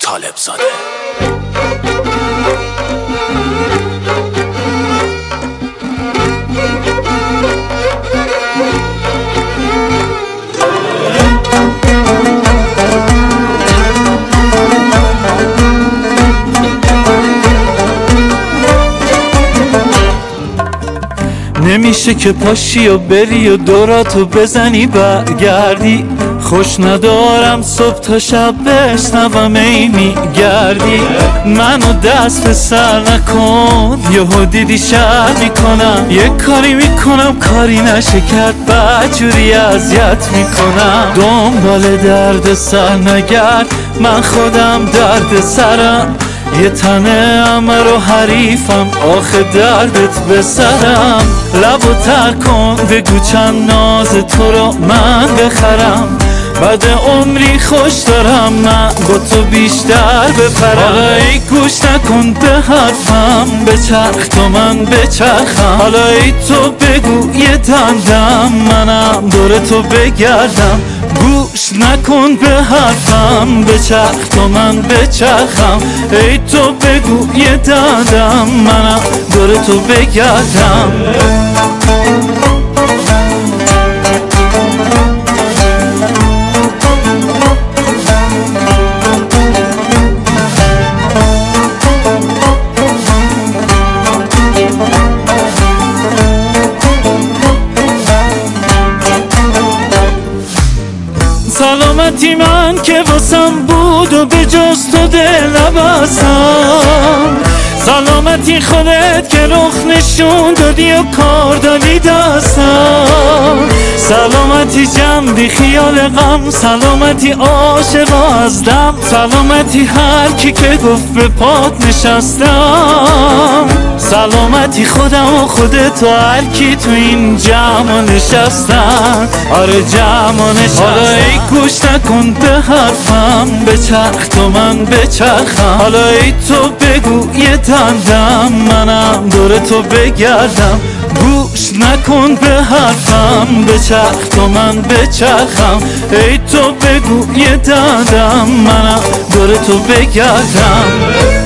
طالب زاده. نمیشه که پاشی و بری و دوراتو بزنی برگردی، خوش ندارم صبح تا شب بشنوم ای میگردی. منو دست به سر نکن، یهو دیدی شر میکنم، یه کاری میکنم کاری نشه کرد بدجوری اذیت میکنم. دنبال درد سر نگرد، من خودم درد سرم، یه تنه امر و حریفم آخه دردت به سرم. لبو تر کن بگو چند ناز تو رو من بخرم، بعد عمری خوش دارم من با تو بیشتر بپرم. حالا ای گوش نکن به حرفم، بچرخ تا من بچرخم. حالا ای تو بگو یه دندم منم دور تو بگردم. گوش نکن به حرفم، بچرخ تا من بچرخم. ای تو بگو یه دندم منم دور تو بگردم. سلامتی من که واسم بود و به جز تو دل نبستم، سلامتی خودت که رخ نشون دادی و کار دادی دستم. سلامتی جمع بی خیال غم، سلامتی عاشق از دم، سلامتی هر کی که گفت به پات نشستم. سلامتی خودم و خودت و هر کی تو این جمع نشستن، آره جمع نشستن. حالا ای گوش نکن به حرفم، بچرخ تو من بچرخم. حالا ای تو بگو یه دندم منم دور تو بگردم. گوش نکن به حرفم، بچرخ تو من بچرخم. ای تو بگو یه دندم منم دور تو بگردم.